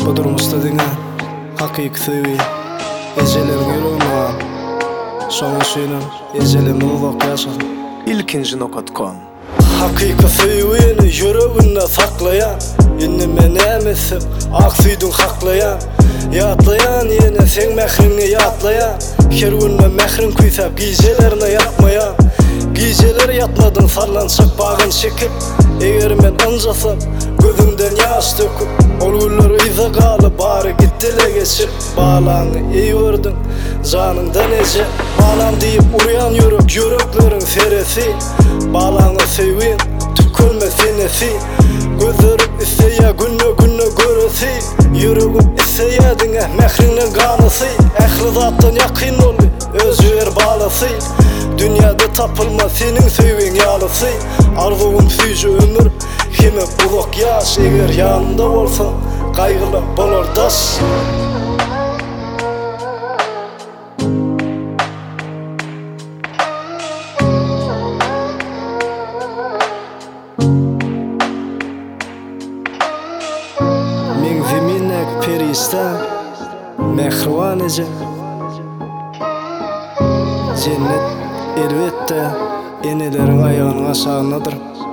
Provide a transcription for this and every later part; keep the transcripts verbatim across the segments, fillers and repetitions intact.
Bu durmuşda diňe hakyky söýbi ejelerin ýürüne şoňa şeýle ejelini uzak ýaşar ilkinji nokta com. Hakyky söýbini ýüreginde saklayan, innime nämesim ak süýdüň haklayan, ýatlayan ýene sen mehrini ýatlayan, her günde mehrin küýsäp gijelerine ýatmayan, gijeler ýatmadyn sarlançak bagyn çekip, eger men anjasam gözümden ýaş döküp, ol günler iza galyp bary gitdile geçip, balaňy eýwerdin janyňdan eje, balam diýip urýan ýürek ýürekleriň seresi, balaňy söýgün tükürme senesi, gözlerim isseýär günne günne göresi, ýüregim isseýär diňe mehriňle ganysy, ähli zatdan ýakyn bol öz ýer balasy, dünýäde tapylma seniň söýgün ýalysy, arzuwym süýje ömür heme uzak ýaş, eger ýanynda bolsa gaýgyly bolar daş. Men zeminek perişte mehriban eje, cennet elbette eneleriň aýagynyň aşagyndadyr.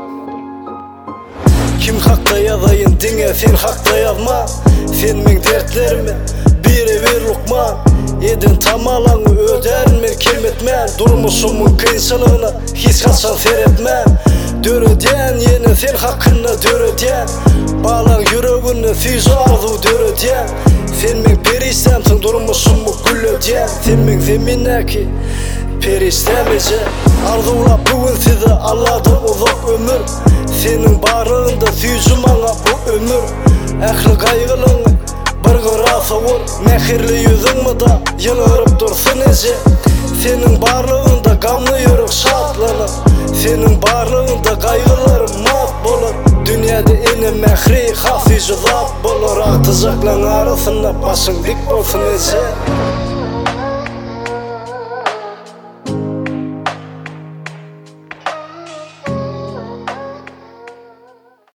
Kim hakda ýazaýyn diňe sen hakda ýazma, sen meň dertlerime bire bir lukman, edin tamalaňy ödermen kelmetmän, durmuşumyň kynçylygyna hiç kaçan seretmän, döredýän ýene sen hakynda döredýän, balaň ýüreginde süýje arzu döredýän, sen meň periştemsiň durmuşumy gülledýän, sen meň zeminäki periştem eje, arzulap bugün size Allah'dan uzak ömür, senin barlığında süýjü maňa bu ömür, ähli gaýgylyň bir gyrasa bol, mehirli ýüzüňmi da ýylyryp dursun eje, senin barlığında gamly ýürek şadlanar, senin barlığında gaýgylarym mat bolar, dünýäde ene mehri hasyjy zat bolar, agtyjaklaryň arasynda başyň dik bolsun eje.